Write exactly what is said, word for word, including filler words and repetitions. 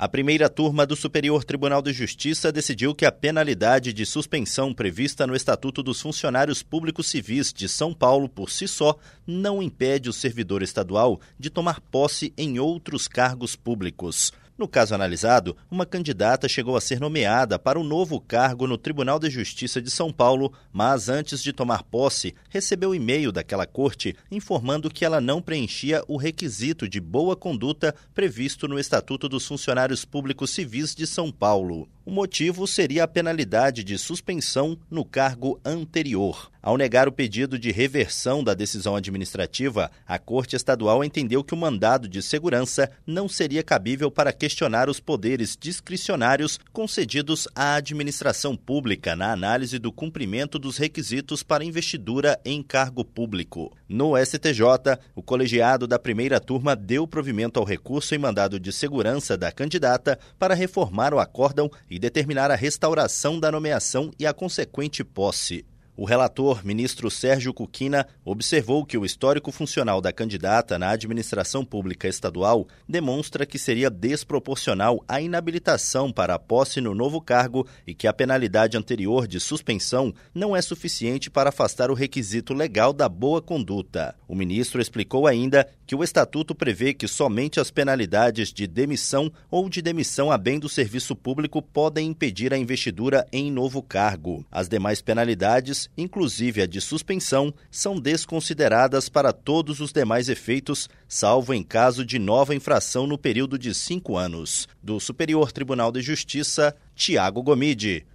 A primeira turma do Superior Tribunal de Justiça decidiu que a penalidade de suspensão prevista no Estatuto dos Funcionários Públicos Civis de São Paulo por si só não impede o servidor estadual de tomar posse em outros cargos públicos. No caso analisado, uma candidata chegou a ser nomeada para um novo cargo no Tribunal de Justiça de São Paulo, mas antes de tomar posse, recebeu e-mail daquela corte informando que ela não preenchia o requisito de boa conduta previsto no Estatuto dos Funcionários Públicos Civis de São Paulo. O motivo seria a penalidade de suspensão no cargo anterior. Ao negar o pedido de reversão da decisão administrativa, a Corte Estadual entendeu que o mandado de segurança não seria cabível para questionar os poderes discricionários concedidos à administração pública na análise do cumprimento dos requisitos para investidura em cargo público. No S T J, o colegiado da primeira turma deu provimento ao recurso em mandado de segurança da candidata para reformar o acórdão e determinar a restauração da nomeação e a consequente posse. O relator, ministro Sérgio Cuquina, observou que o histórico funcional da candidata na administração pública estadual demonstra que seria desproporcional a inabilitação para a posse no novo cargo e que a penalidade anterior de suspensão não é suficiente para afastar o requisito legal da boa conduta. O ministro explicou ainda que o estatuto prevê que somente as penalidades de demissão ou de demissão a bem do serviço público podem impedir a investidura em novo cargo. As demais penalidades, inclusive a de suspensão, são desconsideradas para todos os demais efeitos, salvo em caso de nova infração no período de cinco anos. Do Superior Tribunal de Justiça, Tiago Gomide.